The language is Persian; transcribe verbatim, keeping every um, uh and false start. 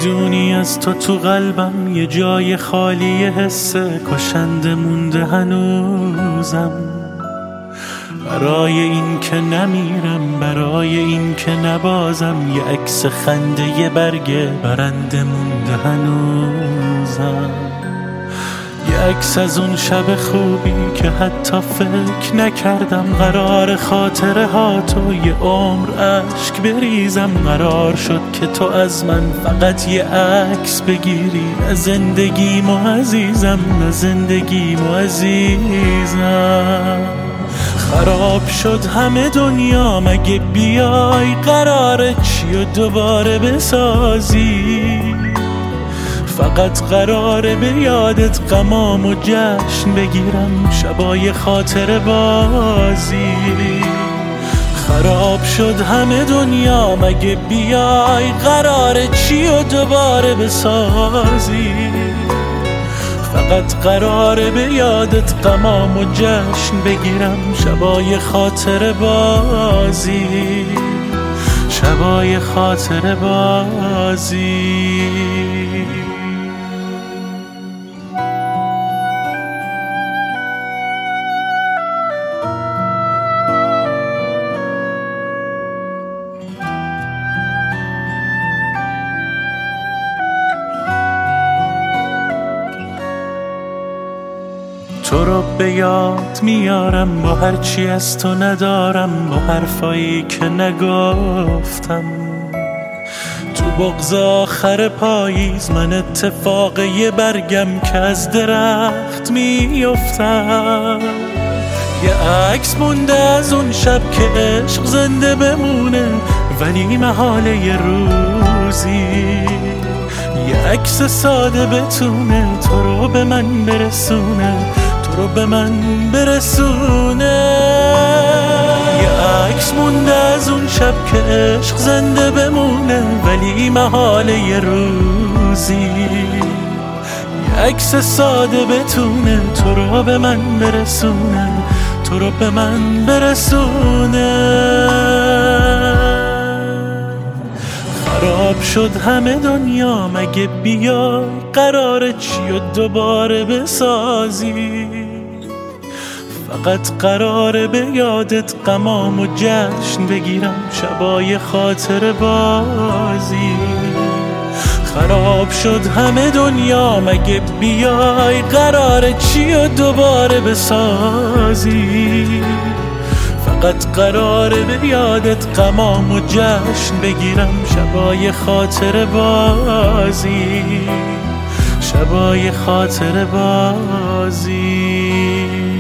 میدونی از تو تو قلبم یه جای خالی حسه کشنده مونده هنوزم. برای این که نمیرم، برای این که نبازم، یه عکس خنده یه برگه برنده مونده هنوزم. یه عکس از اون شب خوبی که حتی فکر نکردم قرار خاطره ها تو یه عمر عشق بریزم. قرار شد که تو از من فقط یه عکس بگیری، نه زندگیمو عزیزم، نه زندگیمو عزیزم. خراب شد همه دنیا، مگه بیای قراره چی و دوباره بسازی؟ فقط قراره به یادت غمام و جشن بگیرم، شبای خاطر بازی. خراب شد همه دنیا، مگه بیای قراره چی و دوباره بسازی؟ فقط قراره به یادت غمام و جشن بگیرم، شبای خاطر بازی، شبای خاطر بازی. تو رو به یاد میارم با هرچی از تو ندارم، با حرفایی که نگفتم. تو بغض آخر پاییز من اتفاق یه برگم که از درخت میافتم. یه عکس مونده از اون شب که عشق زنده بمونه، ولی محاله یه روزی یه عکس ساده بتونه تو رو به من برسونه، تو رو به من برسونه. یه عکس مونده از اون شب که عشق زنده بمونه، ولی محاله یه روزی یه عکس ساده بتونه تو رو به من برسونه، تو رو به من برسونه. خراب شد همه دنیا، مگه بیای قراره چی و دوباره بسازی؟ فقط قراره به یادت غمام و جشن بگیرم، شبای خاطر بازی. خراب شد همه دنیا، مگه بیای قراره چی و دوباره بسازی؟ فقط قراره به یادت غمام و جشن بگیرم، شبای خاطر بازی، شبای خاطر بازی.